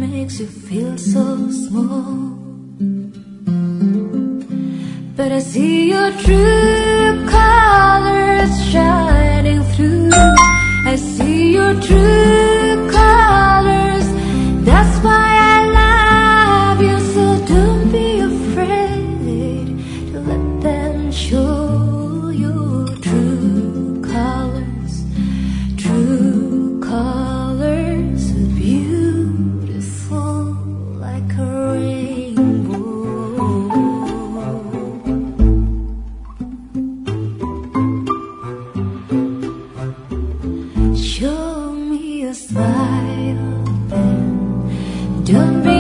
makes you feel so small. But I see your true colors shining through. I see your true colors. That's why I love you. So don't be afraid to let them show your true colors. True colors are beautiful like a rainbow. Show me a smile, then don't